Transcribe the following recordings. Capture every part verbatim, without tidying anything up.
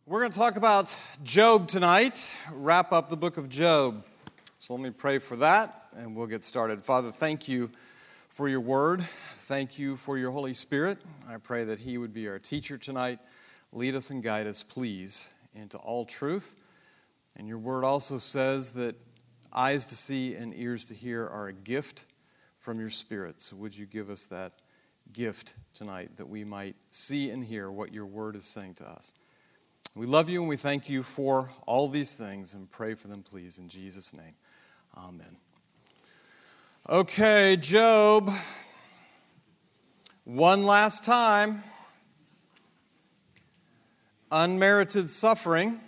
We're going to talk about Job tonight, wrap up the book of Job. So let me pray for that, and we'll get started. Father, thank you for your word. Thank you for your Holy Spirit. I pray that he would be our teacher tonight. Lead us and guide us, please, into all truth. And your word also says that eyes to see and ears to hear are a gift from your Spirit. So would you give us that gift tonight that we might see and hear what your word is saying to us. We love you and we thank you for all these things and pray for them, please, in Jesus' name. Amen. Okay, Job. One last time. Unmerited suffering.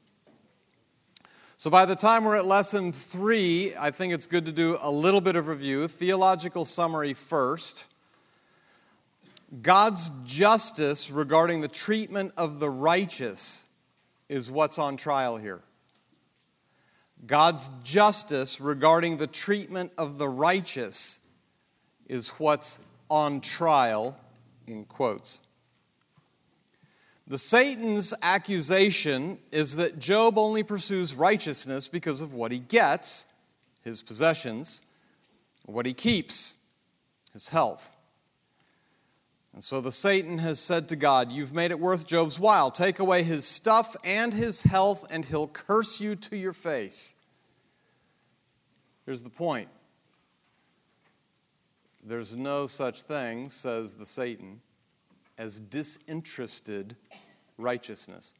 So by the time we're at lesson three, I think it's good to do a little bit of review. Theological summary first. God's justice regarding the treatment of the righteous is what's on trial here. God's justice regarding the treatment of the righteous is what's on trial, in quotes. The Satan's accusation is that Job only pursues righteousness because of what he gets, his possessions, what he keeps, his health. And so the Satan has said to God, you've made it worth Job's while. Take away his stuff and his health, and he'll curse you to your face. Here's the point. There's no such thing, says the Satan, as disinterested righteousness.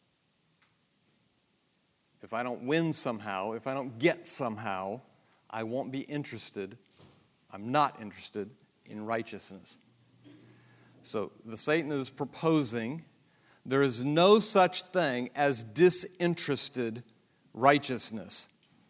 If I don't win somehow, if I don't get somehow, I won't be interested. I'm not interested in righteousness. So the Satan is proposing there is no such thing as disinterested righteousness.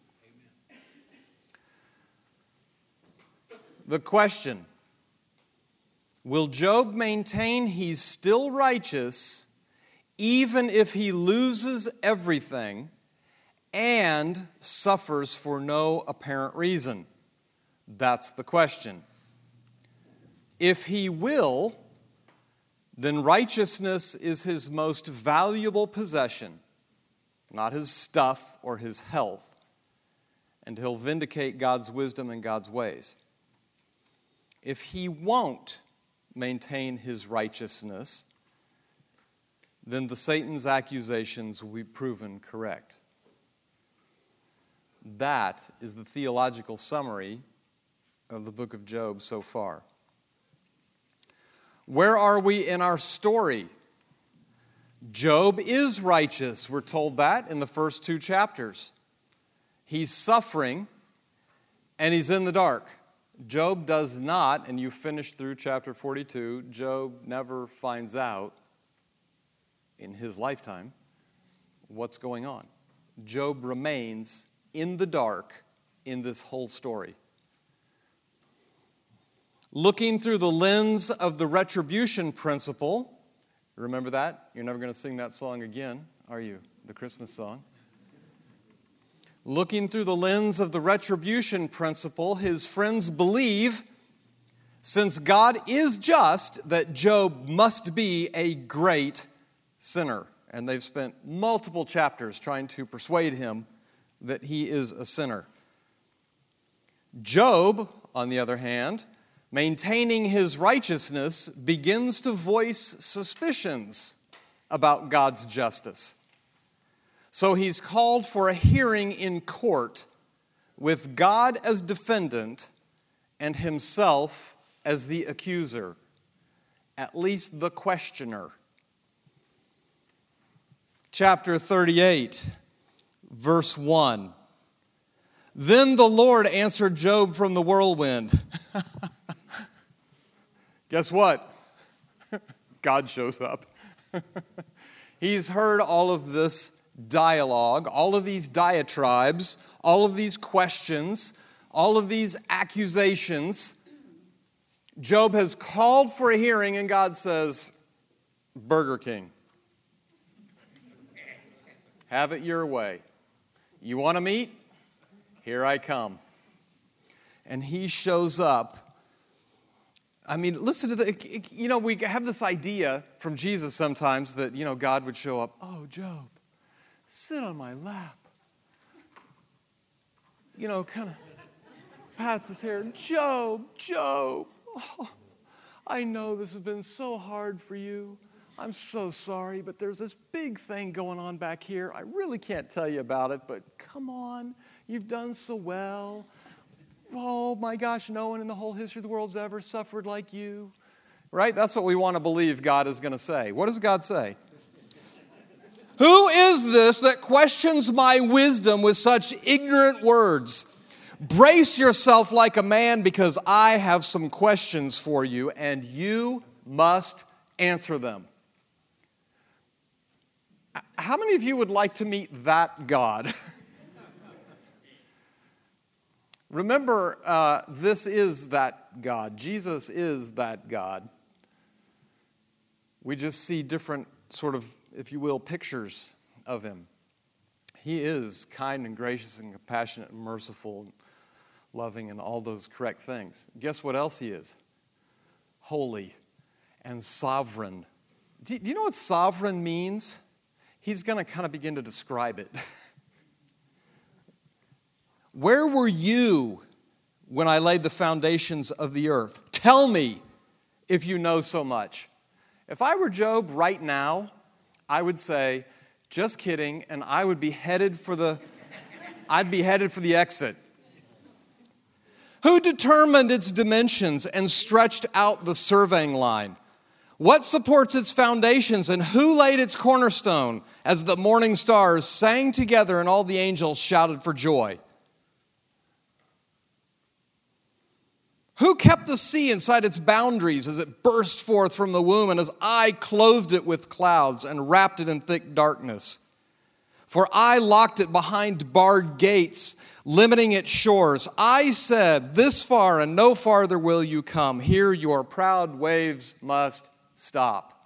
The question, will Job maintain he's still righteous even if he loses everything and suffers for no apparent reason? That's the question. If he will, then righteousness is his most valuable possession, not his stuff or his health, and he'll vindicate God's wisdom and God's ways. If he won't maintain his righteousness, then the Satan's accusations will be proven correct. That is the theological summary of the book of Job so far. Where are we in our story? Job is righteous. We're told that in the first two chapters. He's suffering and he's in the dark. Job does not, and you finish through chapter forty-two, Job never finds out in his lifetime what's going on. Job remains in the dark in this whole story. Looking through the lens of the retribution principle, remember that? You're never going to sing that song again, are you? The Christmas song. Looking through the lens of the retribution principle, his friends believe, since God is just, that Job must be a great sinner. And they've spent multiple chapters trying to persuade him that he is a sinner. Job, on the other hand, maintaining his righteousness, begins to voice suspicions about God's justice. So he's called for a hearing in court with God as defendant and himself as the accuser, at least the questioner. Chapter thirty-eight, verse one. Then the Lord answered Job from the whirlwind. Guess what? God shows up. He's heard all of this dialogue, all of these diatribes, all of these questions, all of these accusations. Job has called for a hearing, and God says, Burger King. Have it your way. You want to meet? Here I come. And he shows up. I mean, listen to the, you know, we have this idea from Jesus sometimes that, you know, God would show up. Oh, Job, sit on my lap. You know, kind of pats his hair. Job, Job, oh, I know this has been so hard for you. I'm so sorry, but there's this big thing going on back here. I really can't tell you about it, but come on, you've done so well. Oh my gosh, no one in the whole history of the world's ever suffered like you. Right? That's what we want to believe God is going to say. What does God say? Who is this that questions my wisdom with such ignorant words? Brace yourself like a man, because I have some questions for you, and you must answer them. How many of you would like to meet that God? Remember, uh, this is that God. Jesus is that God. We just see different sort of, if you will, pictures of him. He is kind and gracious and compassionate and merciful and loving and all those correct things. Guess what else he is? Holy and sovereign. Do you know what sovereign means? He's going to kind of begin to describe it. Where were you when I laid the foundations of the earth? Tell me if you know so much. If I were Job right now, I would say, just kidding, and I would be headed for the, I'd be headed for the exit. Who determined its dimensions and stretched out the surveying line? What supports its foundations, and who laid its cornerstone, as the morning stars sang together and all the angels shouted for joy? Who kept the sea inside its boundaries as it burst forth from the womb, and as I clothed it with clouds and wrapped it in thick darkness? For I locked it behind barred gates, limiting its shores. I said, this far and no farther will you come. Here your proud waves must stop.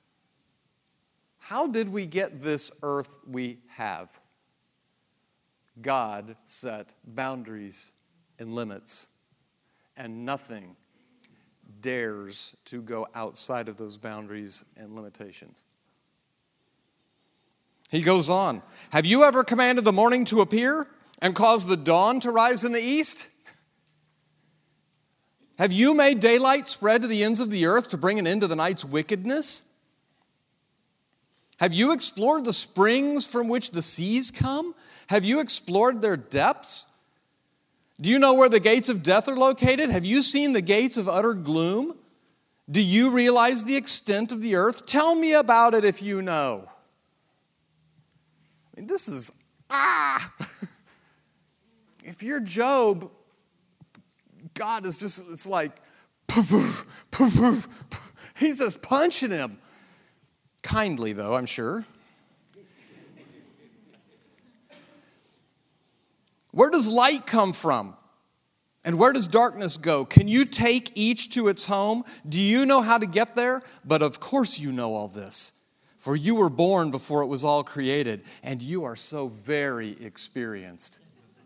How did we get this earth we have? God set boundaries and limits, and nothing dares to go outside of those boundaries and limitations. He goes on, have you ever commanded the morning to appear and caused the dawn to rise in the east? Have you made daylight spread to the ends of the earth to bring an end to the night's wickedness? Have you explored the springs from which the seas come? Have you explored their depths? Do you know where the gates of death are located? Have you seen the gates of utter gloom? Do you realize the extent of the earth? Tell me about it if you know. I mean, this is, ah! If you're Job, God is just, it's like, poof, poof, poof, poof, poof. He's just punching him. Kindly, though, I'm sure. Where does light come from? And where does darkness go? Can you take each to its home? Do you know how to get there? But of course you know all this. For you were born before it was all created, and you are so very experienced.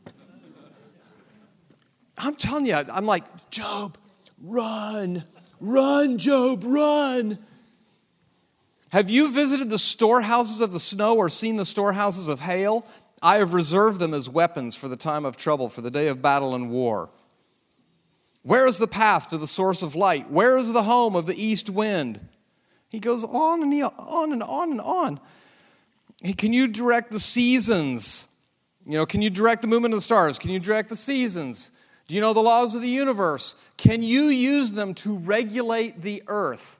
I'm telling you, I'm like, Job, run. Run, Job, run. Have you visited the storehouses of the snow or seen the storehouses of hail? I have reserved them as weapons for the time of trouble, for the day of battle and war. Where is the path to the source of light? Where is the home of the east wind? He goes on and on and on and on. Hey, can you direct the seasons? You know, can you direct the movement of the stars? Can you direct the seasons? Do you know the laws of the universe? Can you use them to regulate the earth?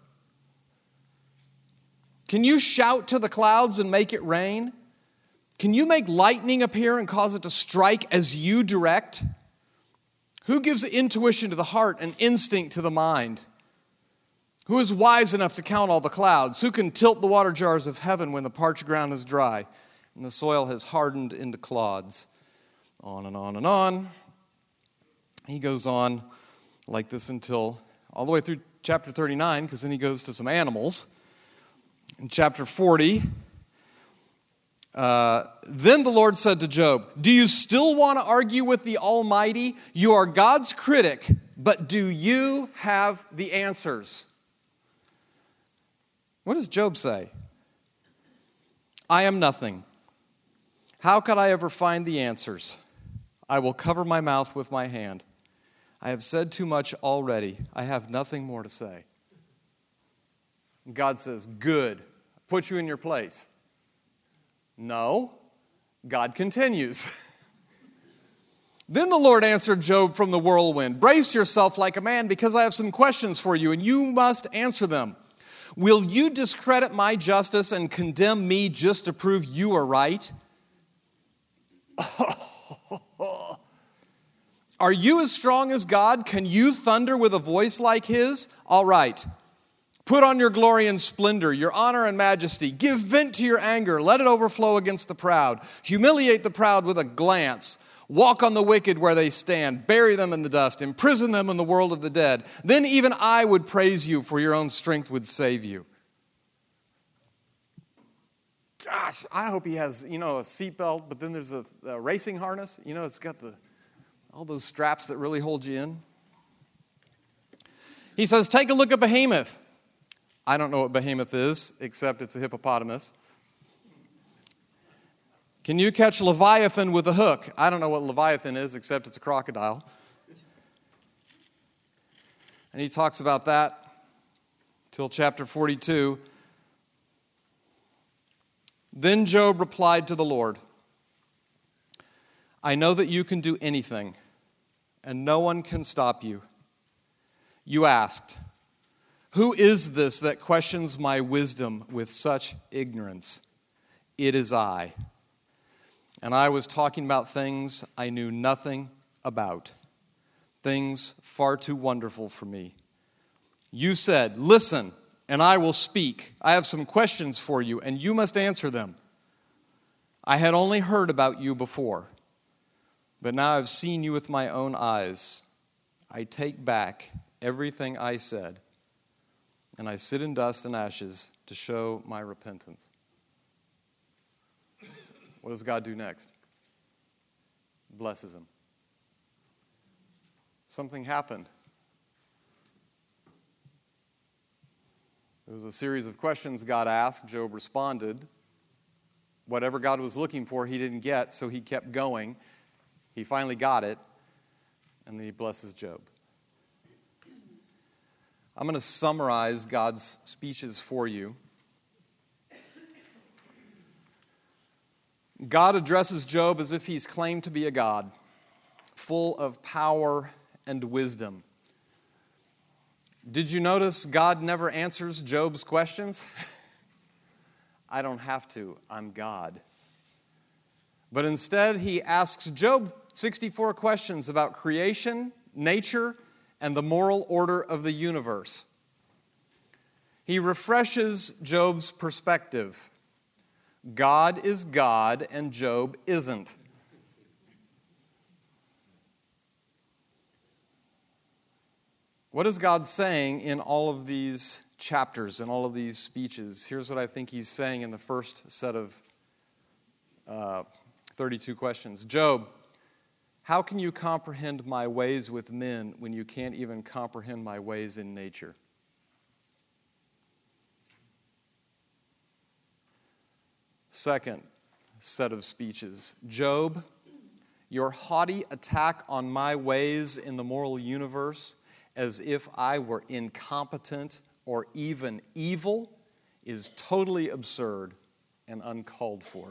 Can you shout to the clouds and make it rain? Can you make lightning appear and cause it to strike as you direct? Who gives intuition to the heart and instinct to the mind? Who is wise enough to count all the clouds? Who can tilt the water jars of heaven when the parched ground is dry and the soil has hardened into clods? On and on and on. He goes on like this until all the way through chapter thirty-nine, because then he goes to some animals. In chapter forty, uh, then the Lord said to Job, do you still want to argue with the Almighty? You are God's critic, but do you have the answers? What does Job say? I am nothing, How could I ever find the answers? I will cover my mouth with my hand. I have said too much already. I have nothing more to say. God says, good. Put you in your place. No. God continues. Then the Lord answered Job from the whirlwind, brace yourself like a man, because I have some questions for you, and you must answer them. Will you discredit my justice and condemn me just to prove you are right? Are you as strong as God? Can you thunder with a voice like his? All right. Put on your glory and splendor, your honor and majesty. Give vent to your anger. Let it overflow against the proud. Humiliate the proud with a glance. Walk on the wicked where they stand. Bury them in the dust. Imprison them in the world of the dead. Then even I would praise you, for your own strength would save you. Gosh, I hope he has, you know, a seatbelt, but then there's a, a racing harness. You know, it's got the all those straps that really hold you in. He says, take a look at Behemoth. I don't know what Behemoth is, except it's a hippopotamus. Can you catch Leviathan with a hook? I don't know what Leviathan is, except it's a crocodile. And he talks about that till chapter forty-two. Then Job replied to the Lord, I know that you can do anything, and no one can stop you. You asked, who is this that questions my wisdom with such ignorance? It is I. And I was talking about things I knew nothing about, things far too wonderful for me. You said, listen, and I will speak. I have some questions for you, and you must answer them. I had only heard about you before, but now I've seen you with my own eyes. I take back everything I said, and I sit in dust and ashes to show my repentance. What does God do next? Blesses him. Something happened. There was a series of questions God asked. Job responded. Whatever God was looking for, he didn't get, so he kept going. He finally got it, and then he blesses Job. I'm going to summarize God's speeches for you. God addresses Job as if he's claimed to be a God, full of power and wisdom. Did you notice God never answers Job's questions? I don't have to. I'm God. But instead, he asks Job sixty-four questions about creation, nature, and the moral order of the universe. He refreshes Job's perspective. God is God and Job isn't. What is God saying in all of these chapters, in all of these speeches? Here's what I think he's saying in the first set of uh, thirty-two questions. Job, how can you comprehend my ways with men when you can't even comprehend my ways in nature? Second set of speeches. Job, your haughty attack on my ways in the moral universe as if I were incompetent or even evil is totally absurd and uncalled for.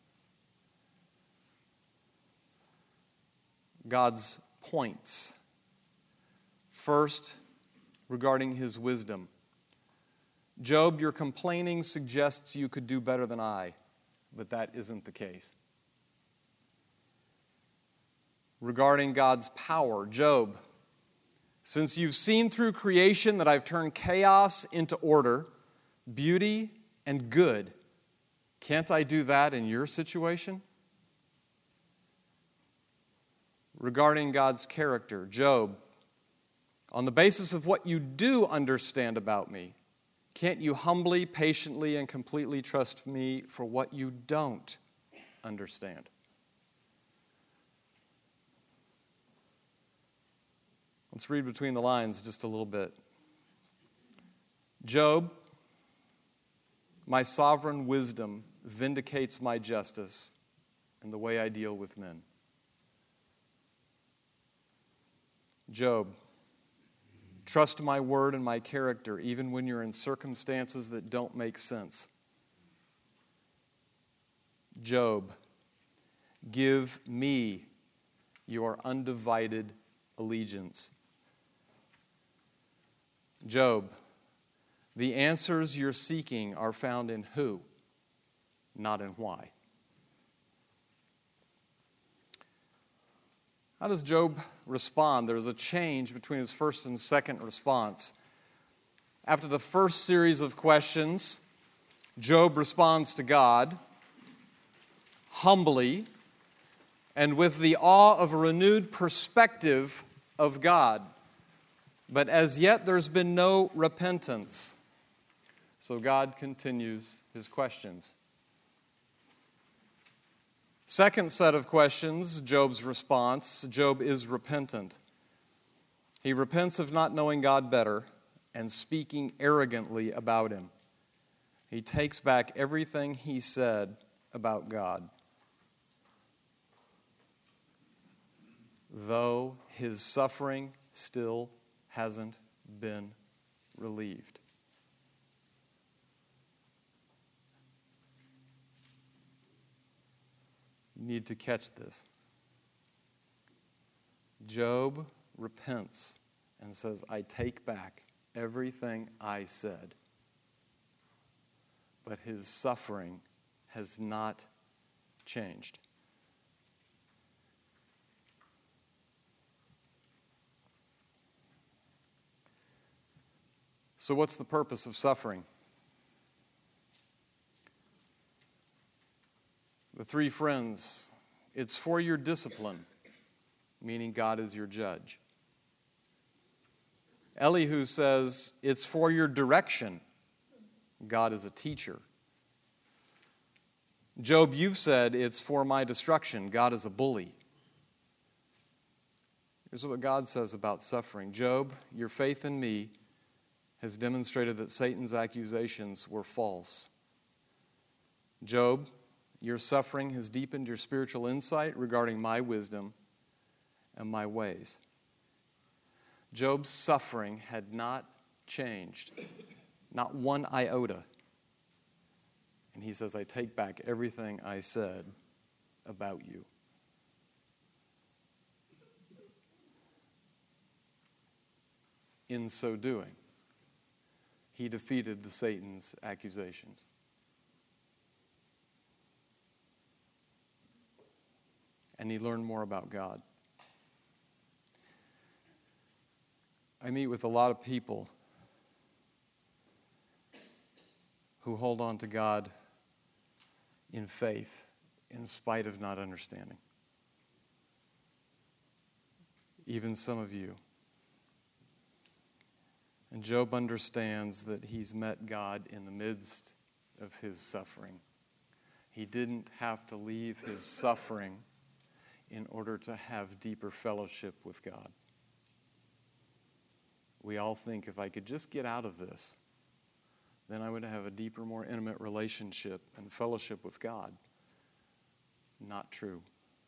God's points. First, regarding his wisdom. Job, your complaining suggests you could do better than I, but that isn't the case. Regarding God's power, Job, since you've seen through creation that I've turned chaos into order, beauty and good, can't I do that in your situation? Regarding God's character, Job, on the basis of what you do understand about me, can't you humbly, patiently, and completely trust me for what you don't understand? Let's read between the lines just a little bit. Job, my sovereign wisdom vindicates my justice and the way I deal with men. Job, trust my word and my character even when you're in circumstances that don't make sense. Job, give me your undivided allegiance. Job, the answers you're seeking are found in who, not in why. How does Job respond? There's a change between his first and second response. After the first series of questions, Job responds to God humbly and with the awe of a renewed perspective of God. But as yet there's been no repentance. So God continues his questions. Second set of questions, Job's response. Job is repentant. He repents of not knowing God better and speaking arrogantly about him. He takes back everything he said about God. Though his suffering still hasn't been relieved. You need to catch this. Job repents and says, I take back everything I said. But his suffering has not changed. So what's the purpose of suffering? The three friends, it's for your discipline, meaning God is your judge. Elihu says, it's for your direction. God is a teacher. Job, you've said, it's for my destruction. God is a bully. Here's what God says about suffering. Job, your faith in me has demonstrated that Satan's accusations were false. Job, your suffering has deepened your spiritual insight regarding my wisdom and my ways. Job's suffering had not changed, not one iota. And he says, I take back everything I said about you. In so doing, he defeated the Satan's accusations. And he learned more about God. I meet with a lot of people who hold on to God in faith in spite of not understanding. Even some of you. And Job understands that he's met God in the midst of his suffering. He didn't have to leave his suffering in order to have deeper fellowship with God. We all think if I could just get out of this, then I would have a deeper, more intimate relationship and fellowship with God. Not true.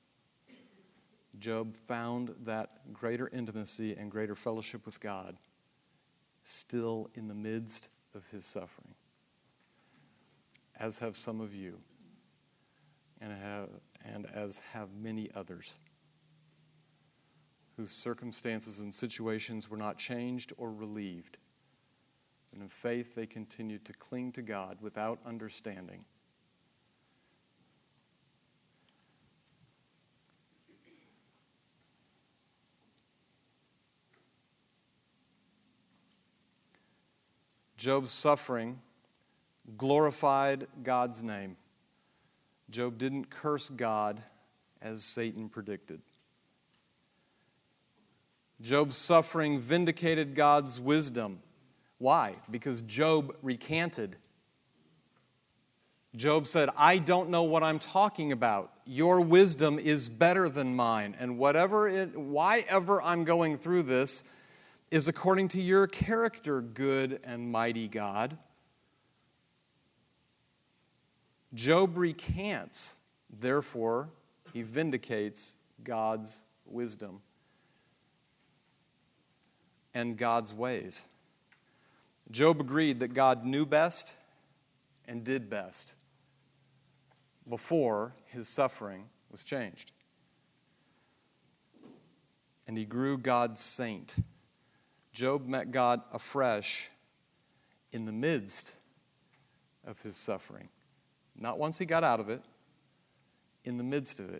Job found that greater intimacy and greater fellowship with God still in the midst of his suffering, as have some of you, and have, and as have many others whose circumstances and situations were not changed or relieved. And in faith, they continued to cling to God without understanding. Job's suffering glorified God's name. Job didn't curse God as Satan predicted. Job's suffering vindicated God's wisdom. Why? Because Job recanted. Job said, I don't know what I'm talking about. Your wisdom is better than mine. And whatever it, why ever I'm going through this is according to your character, good and mighty God. Job recants, therefore, He vindicates God's wisdom and God's ways. Job agreed that God knew best and did best before his suffering was changed. And he grew God's saint. Job met God afresh in the midst of his suffering. Not once he got out of it, in the midst of it.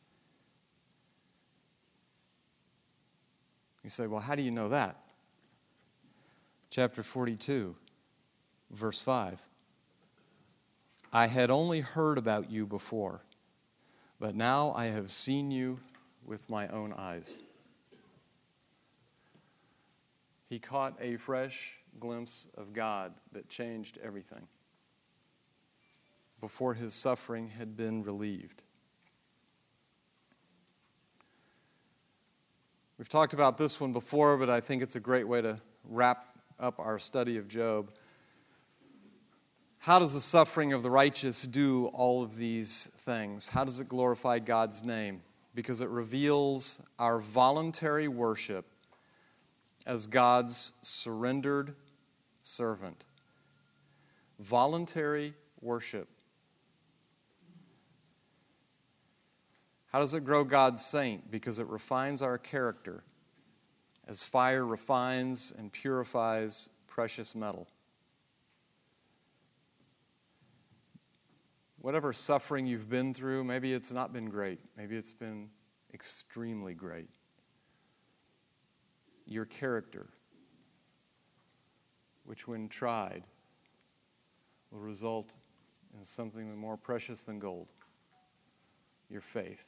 You say, well, how do you know that? Chapter forty-two, verse five. I had only heard about you before, but now I have seen you with my own eyes. He caught a fresh glimpse of God that changed everything before his suffering had been relieved. We've talked about this one before, but I think it's a great way to wrap up our study of Job. How does the suffering of the righteous do all of these things? How does it glorify God's name? Because it reveals our voluntary worship as God's surrendered servant. Voluntary worship. How does it grow God's saint? Because it refines our character as fire refines and purifies precious metal. Whatever suffering you've been through, maybe it's not been great. Maybe it's been extremely great. Your character, which when tried, will result in something more precious than gold. Your faith.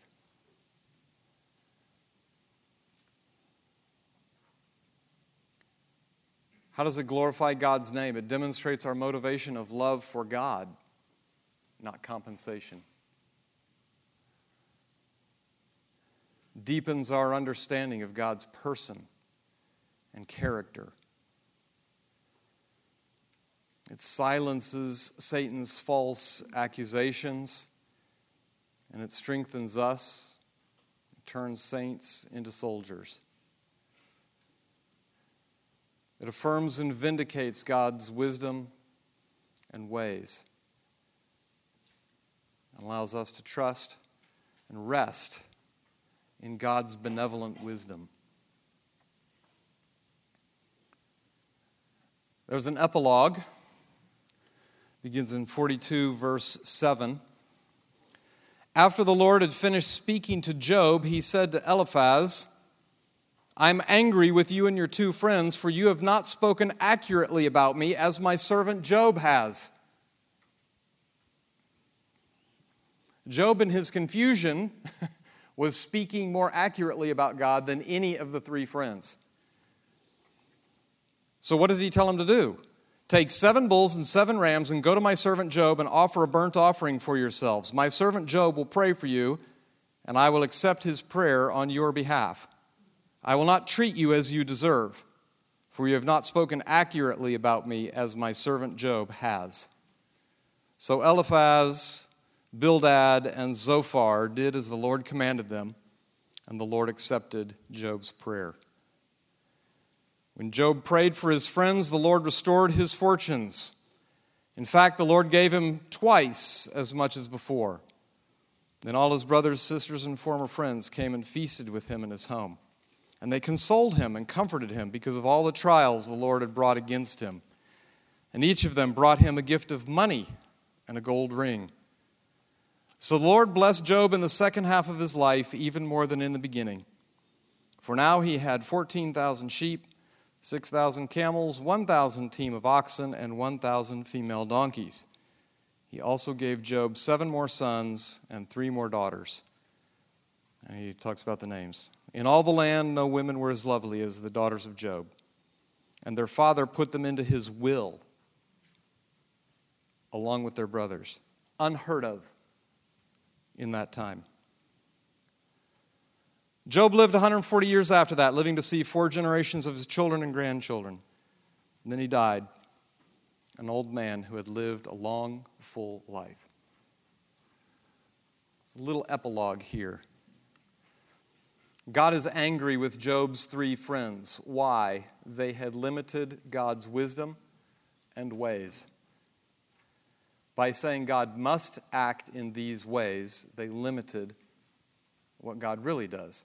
How does it glorify God's name? It demonstrates our motivation of love for God, not compensation. Deepens our understanding of God's person and character. It silences Satan's false accusations, and it strengthens us. It turns saints into soldiers. It affirms and vindicates God's wisdom and ways. It allows us to trust and rest in God's benevolent wisdom. There's an epilogue. It begins in forty-two, verse seven. After the Lord had finished speaking to Job, he said to Eliphaz, I'm angry with you and your two friends, for you have not spoken accurately about me as my servant Job has. Job, in his confusion, was speaking more accurately about God than any of the three friends. So what does he tell him to do? Take seven bulls and seven rams and go to my servant Job and offer a burnt offering for yourselves. My servant Job will pray for you, and I will accept his prayer on your behalf. I will not treat you as you deserve, for you have not spoken accurately about me as my servant Job has. So Eliphaz, Bildad, and Zophar did as the Lord commanded them, and the Lord accepted Job's prayer. When Job prayed for his friends, the Lord restored his fortunes. In fact, the Lord gave him twice as much as before. Then all his brothers, sisters, and former friends came and feasted with him in his home. And they consoled him and comforted him because of all the trials the Lord had brought against him. And each of them brought him a gift of money and a gold ring. So the Lord blessed Job in the second half of his life even more than in the beginning. For now he had fourteen thousand sheep, six thousand camels, one thousand team of oxen, and one thousand female donkeys. He also gave Job seven more sons and three more daughters. And he talks about the names. In all the land, no women were as lovely as the daughters of Job. And their father put them into his will, along with their brothers. Unheard of in that time. Job lived one hundred forty years after that, living to see four generations of his children and grandchildren. And then he died, an old man who had lived a long, full life. It's a little epilogue here. God is angry with Job's three friends. Why? They had limited God's wisdom and ways. By saying God must act in these ways, they limited what God really does.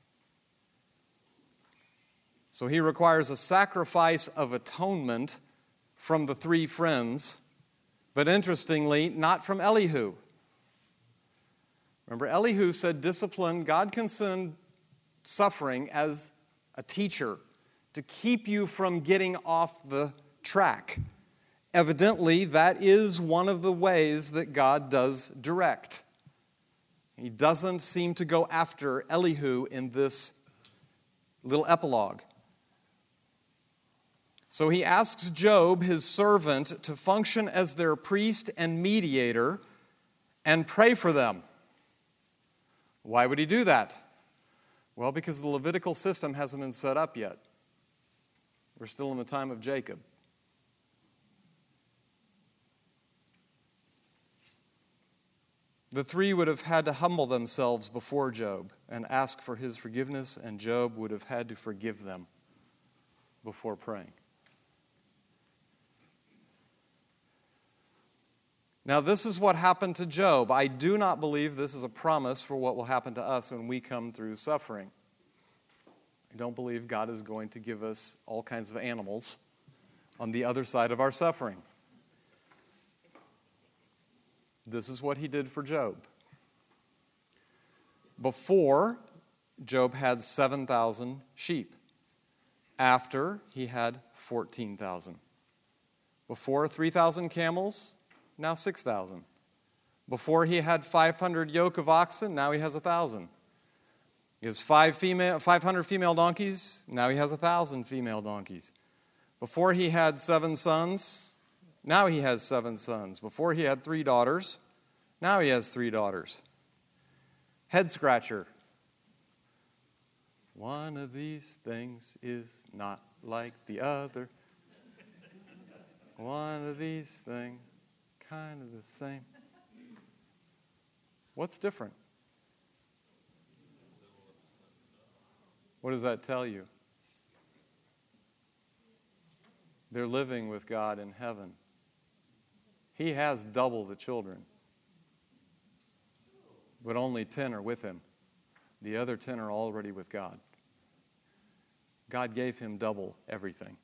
So he requires a sacrifice of atonement from the three friends, but interestingly, not from Elihu. Remember, Elihu said discipline, God can send suffering as a teacher to keep you from getting off the track. Evidently, that is one of the ways that God does direct. He doesn't seem to go after Elihu in this little epilogue. So he asks Job, his servant, to function as their priest and mediator and pray for them. Why would he do that? Well, because the Levitical system hasn't been set up yet. We're still in the time of Jacob. The three would have had to humble themselves before Job and ask for his forgiveness, and Job would have had to forgive them before praying. Now, this is what happened to Job. I do not believe this is a promise for what will happen to us when we come through suffering. I don't believe God is going to give us all kinds of animals on the other side of our suffering. This is what he did for Job. Before, Job had seven thousand sheep. After, he had fourteen thousand. Before, three thousand camels. Now six thousand. Before he had five hundred yoke of oxen, now he has one thousand. He has five female, five hundred female donkeys, now he has one thousand female donkeys. Before he had seven sons, now he has seven sons. Before he had three daughters, now he has three daughters. Head scratcher. One of these things is not like the other. One of these things. Kind of the same. What's different? What does that tell you? They're living with God in heaven. He has double the children, but only ten are with him. The other ten are already with God. God gave him double everything.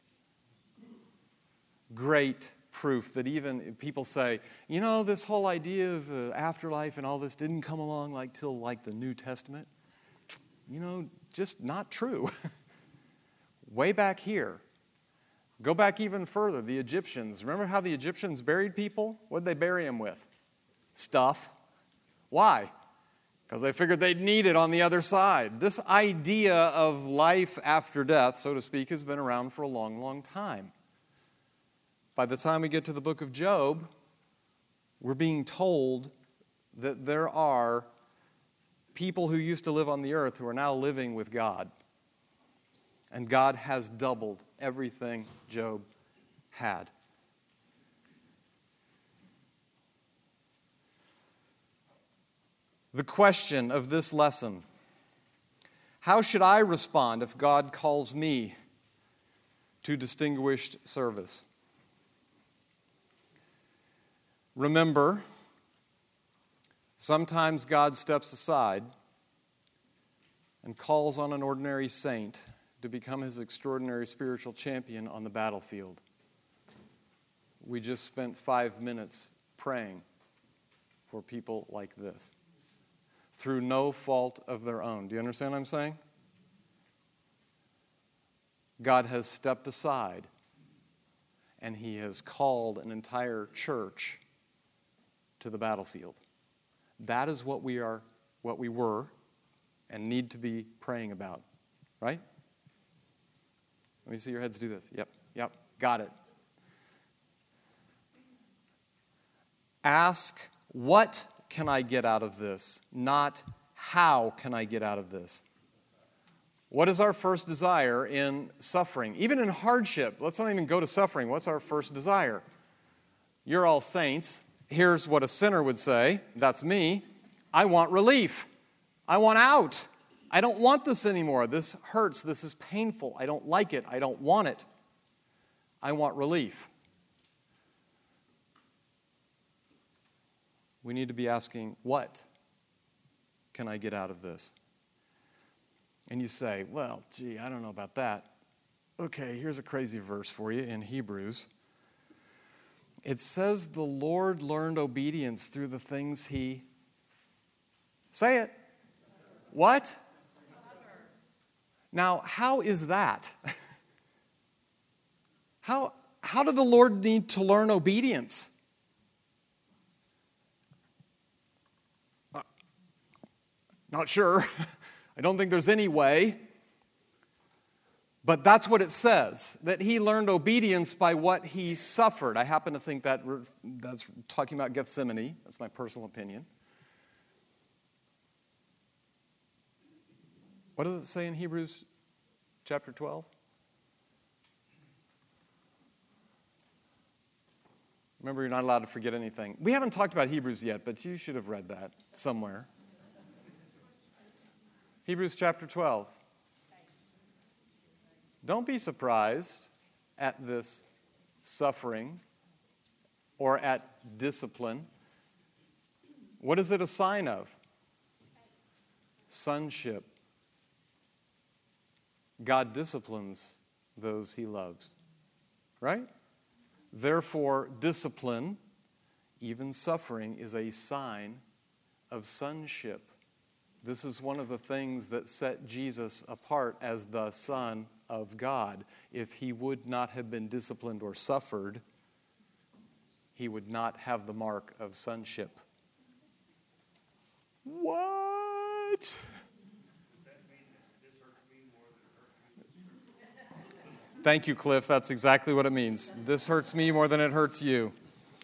Great proof that even people say, you know, this whole idea of the afterlife and all this didn't come along like till like the New Testament. You know, just not true. Way back here. Go back even further. The Egyptians. Remember how the Egyptians buried people? What did they bury them with? Stuff. Why? Because they figured they'd need it on the other side. This idea of life after death, so to speak, has been around for a long, long time. By the time we get to the book of Job, we're being told that there are people who used to live on the earth who are now living with God. And God has doubled everything Job had. The question of this lesson: how should I respond if God calls me to distinguished service? Remember, sometimes God steps aside and calls on an ordinary saint to become his extraordinary spiritual champion on the battlefield. We just spent five minutes praying for people like this, through no fault of their own. Do you understand what I'm saying? God has stepped aside, and he has called an entire church to the battlefield. That is what we are, what we were, and need to be praying about. Right? Let me see your heads do this. Yep, yep, got it. Ask, what can I get out of this? Not, how can I get out of this? What is our first desire in suffering? Even in hardship, let's not even go to suffering. What's our first desire? You're all saints. Here's what a sinner would say. That's me. I want relief. I want out. I don't want this anymore. This hurts. This is painful. I don't like it. I don't want it. I want relief. We need to be asking, what can I get out of this? And you say, well, gee, I don't know about that. Okay, here's a crazy verse for you in Hebrews. It says the Lord learned obedience through the things he... Say it. What? Now, how is that? How, how did the Lord need to learn obedience? Uh, not sure. I don't think there's any way. But that's what it says, that he learned obedience by what he suffered. I happen to think that that's talking about Gethsemane. That's my personal opinion. What does it say in Hebrews chapter twelve? Remember, you're not allowed to forget anything. We haven't talked about Hebrews yet, but you should have read that somewhere. Hebrews chapter twelve. Don't be surprised at this suffering or at discipline. What is it a sign of? Sonship. God disciplines those he loves. Right? Therefore, discipline, even suffering, is a sign of sonship. This is one of the things that set Jesus apart as the Son of God. If he would not have been disciplined or suffered, he would not have the mark of sonship. What? Thank you, Cliff. That's exactly what it means. This hurts me more than it hurts you.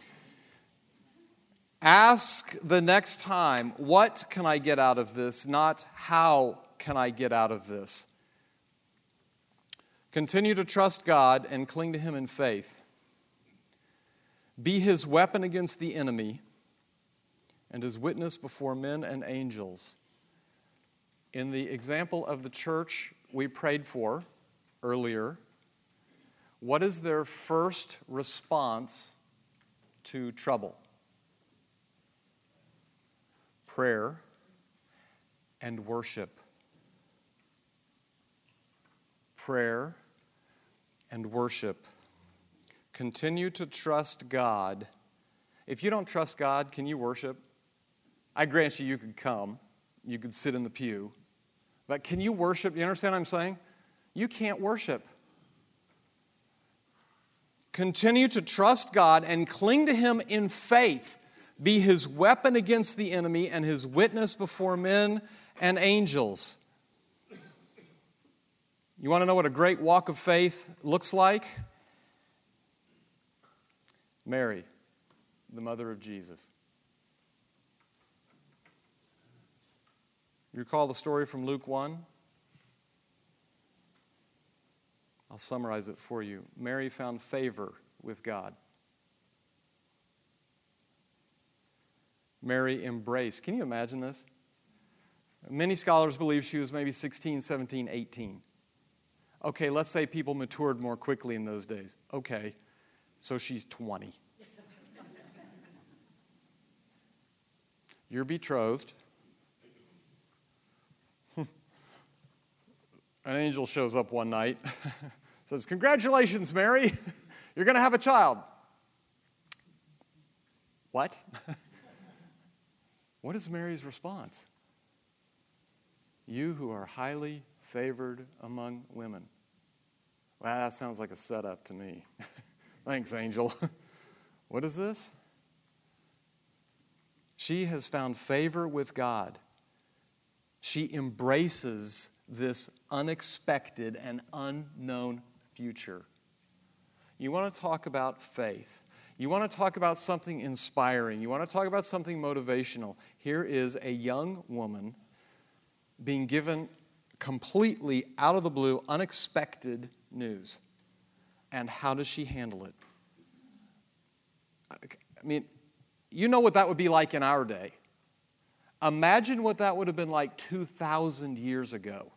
Ask the next time, what can I get out of this? Not how can I get out of this? Continue to trust God and cling to him in faith. Be his weapon against the enemy and his witness before men and angels. In the example of the church we prayed for earlier, what is their first response to trouble? Prayer and worship. Prayer and worship. Continue to trust God. If you don't trust God, can you worship? I grant you, you could come. You could sit in the pew. But can you worship? You understand what I'm saying? You can't worship. Continue to trust God and cling to him in faith. Be his weapon against the enemy and his witness before men and angels. You want to know what a great walk of faith looks like? Mary, the mother of Jesus. You recall the story from Luke one? I'll summarize it for you. Mary found favor with God. Mary embraced. Can you imagine this? Many scholars believe she was maybe sixteen, seventeen, eighteen. Okay, let's say people matured more quickly in those days. Okay, so she's twenty. You're betrothed. An angel shows up one night, says, "Congratulations, Mary, you're going to have a child." What? What is Mary's response? "You who are highly favored among women." Well, that sounds like a setup to me. Thanks, angel. What is this? She has found favor with God. She embraces this unexpected and unknown future. You want to talk about faith. You want to talk about something inspiring. You want to talk about something motivational. Here is a young woman being given completely out of the blue, unexpected news. And how does she handle it? I mean, you know what that would be like in our day. Imagine what that would have been like two thousand years ago.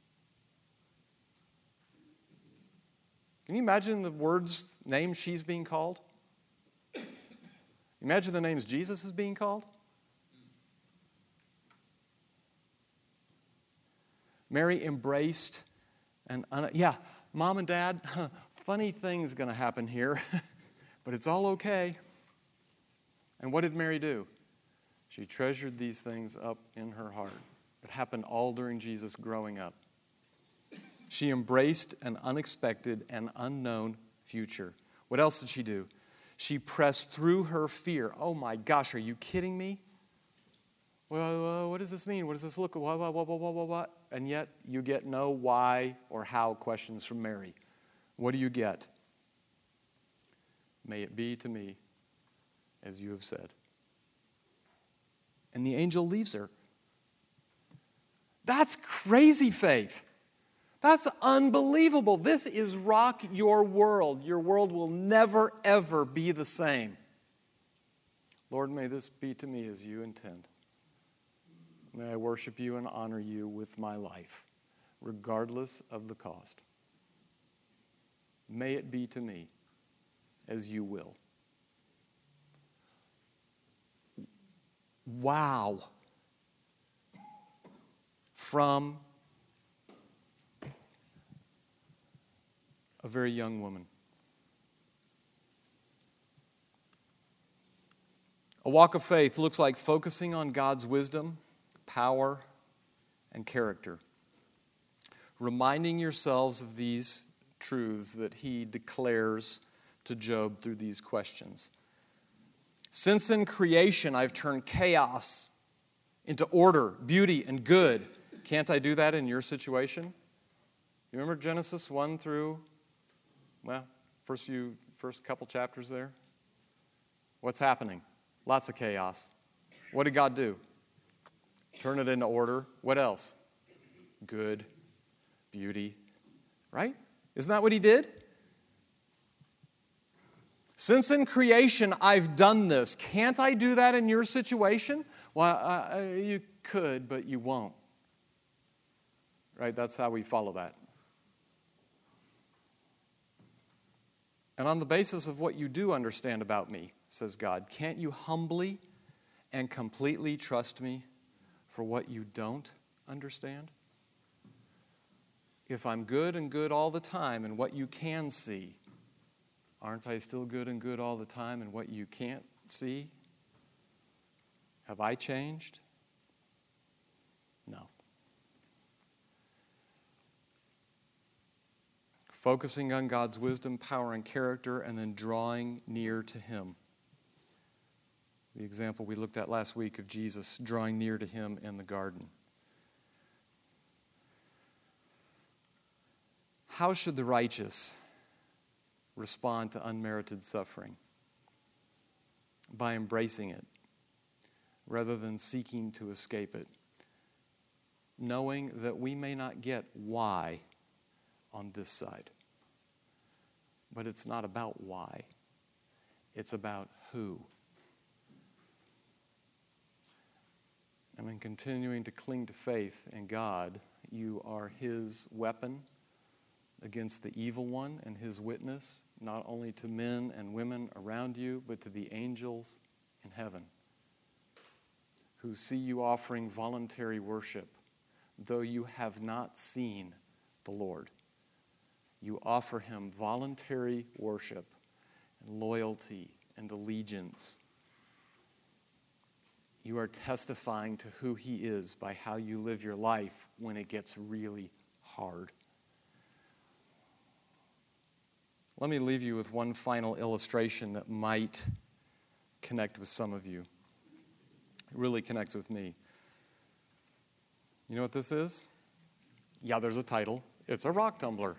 Can you imagine the words, name she's being called? Imagine the names Jesus is being called. Mary embraced and, un- yeah, Mom and Dad, funny thing's going to happen here, but it's all okay. And what did Mary do? She treasured these things up in her heart. It happened all during Jesus growing up. She embraced an unexpected and unknown future. What else did she do? She pressed through her fear. Oh my gosh, are you kidding me? Well, what does this mean? What does this look like? What, what, what, what, what, what? And yet you get no why or how questions from Mary. What do you get? May it be to me as you have said. And the angel leaves her. That's crazy faith. That's unbelievable. This is rock your world. Your world will never, ever be the same. Lord, may this be to me as you intend. May I worship you and honor you with my life, regardless of the cost. May it be to me as you will. Wow. From a very young woman. A walk of faith looks like focusing on God's wisdom, power, and character. Reminding yourselves of these truths that he declares to Job through these questions. Since in creation I've turned chaos into order, beauty, and good, can't I do that in your situation? You remember Genesis one through, well, first few, first couple chapters there? What's happening? Lots of chaos. What did God do? Turn it into order. What else? Good, beauty, right? Isn't that what he did? Since in creation I've done this, can't I do that in your situation? Well, uh, you could, but you won't. Right? That's how we follow that. And on the basis of what you do understand about me, says God, can't you humbly and completely trust me for what you don't understand? If I'm good and good all the time in what you can see, aren't I still good and good all the time in what you can't see? Have I changed? No. Focusing on God's wisdom, power, and character, and then drawing near to him. The example we looked at last week of Jesus drawing near to him in the garden. How should the righteous respond to unmerited suffering? By embracing it, rather than seeking to escape it, knowing that we may not get why on this side. But it's not about why. It's about who. And in continuing to cling to faith in God, you are his weapon against the evil one and his witness, not only to men and women around you, but to the angels in heaven, who see you offering voluntary worship, though you have not seen the Lord. You offer him voluntary worship and loyalty and allegiance. You are testifying to who he is by how you live your life when it gets really hard. Let me leave you with one final illustration that might connect with some of you. It really connects with me. You know what this is? Yeah, there's a title. It's a rock tumbler.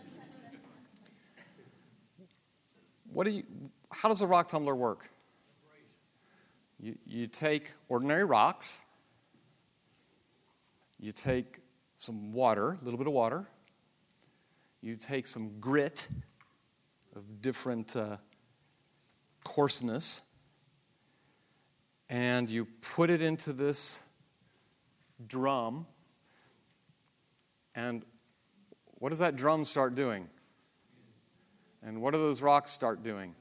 What do you, how does a rock tumbler work? You, you take ordinary rocks, you take some water, a little bit of water, you take some grit of different uh, coarseness, and you put it into this drum. And what does that drum start doing? And what do those rocks start doing?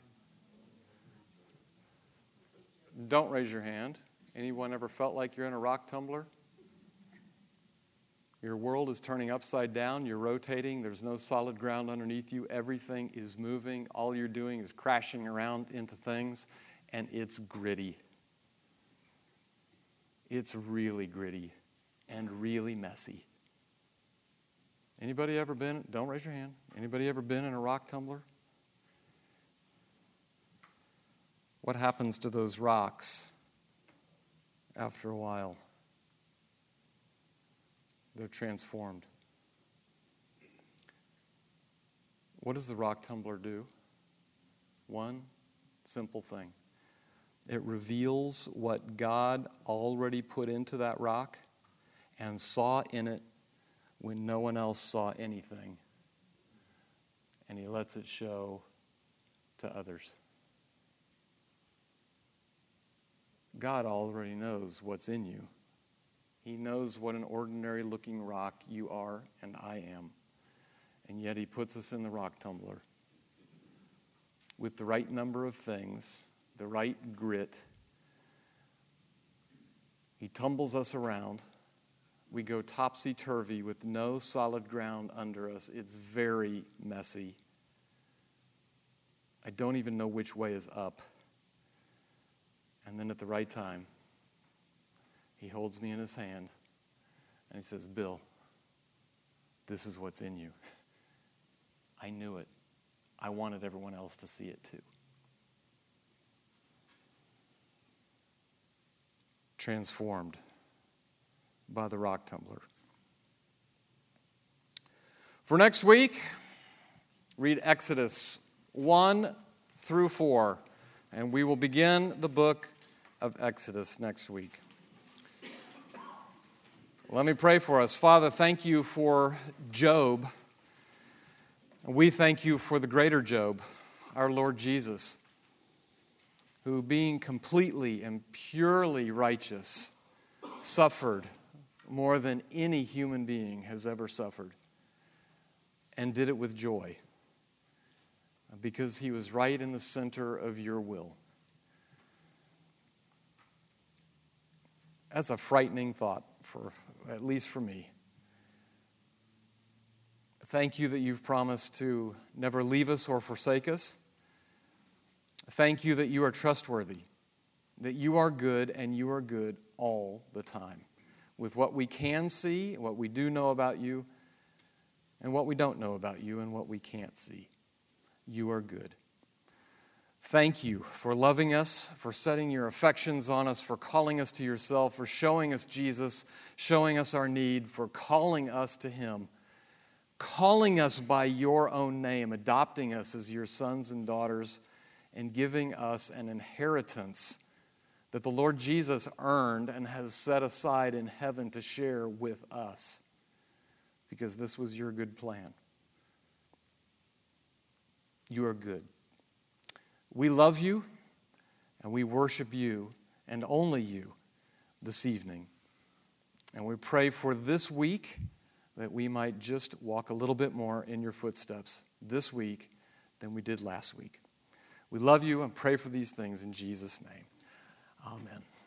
Don't raise your hand. Anyone ever felt like you're in a rock tumbler? Your world is turning upside down. You're rotating. There's no solid ground underneath you. Everything is moving. All you're doing is crashing around into things, and it's gritty. It's really gritty and really messy. Anybody ever been, don't raise your hand, anybody ever been in a rock tumbler? What happens to those rocks after a while? They're transformed. What does the rock tumbler do? One simple thing. It reveals what God already put into that rock and saw in it when no one else saw anything. And He lets it show to others. God already knows what's in you. He knows what an ordinary looking rock you are and I am. And yet He puts us in the rock tumbler with the right number of things, the right grit. He tumbles us around. We go topsy-turvy with no solid ground under us. It's very messy. I don't even know which way is up. And then at the right time, He holds me in His hand and He says, Bill, this is what's in you. I knew it. I wanted everyone else to see it too. Transformed by the rock tumbler. For next week, read Exodus one through four, and we will begin the book of Exodus next week. Let me pray for us. Father, thank you for Job. We thank you for the greater Job, our Lord Jesus, who being completely and purely righteous, suffered more than any human being has ever suffered, and did it with joy, because he was right in the center of your will. That's a frightening thought, for at least for me. Thank you that you've promised to never leave us or forsake us. Thank you that you are trustworthy, that you are good, and you are good all the time. With what we can see, what we do know about you, and what we don't know about you, and what we can't see. You are good. Thank you for loving us, for setting your affections on us, for calling us to yourself, for showing us Jesus, showing us our need, for calling us to Him, calling us by your own name, adopting us as your sons and daughters, and giving us an inheritance that the Lord Jesus earned and has set aside in heaven to share with us, because this was your good plan. You are good. We love you, and we worship you, and only you, this evening. And we pray for this week that we might just walk a little bit more in your footsteps this week than we did last week. We love you and pray for these things in Jesus' name. Amen.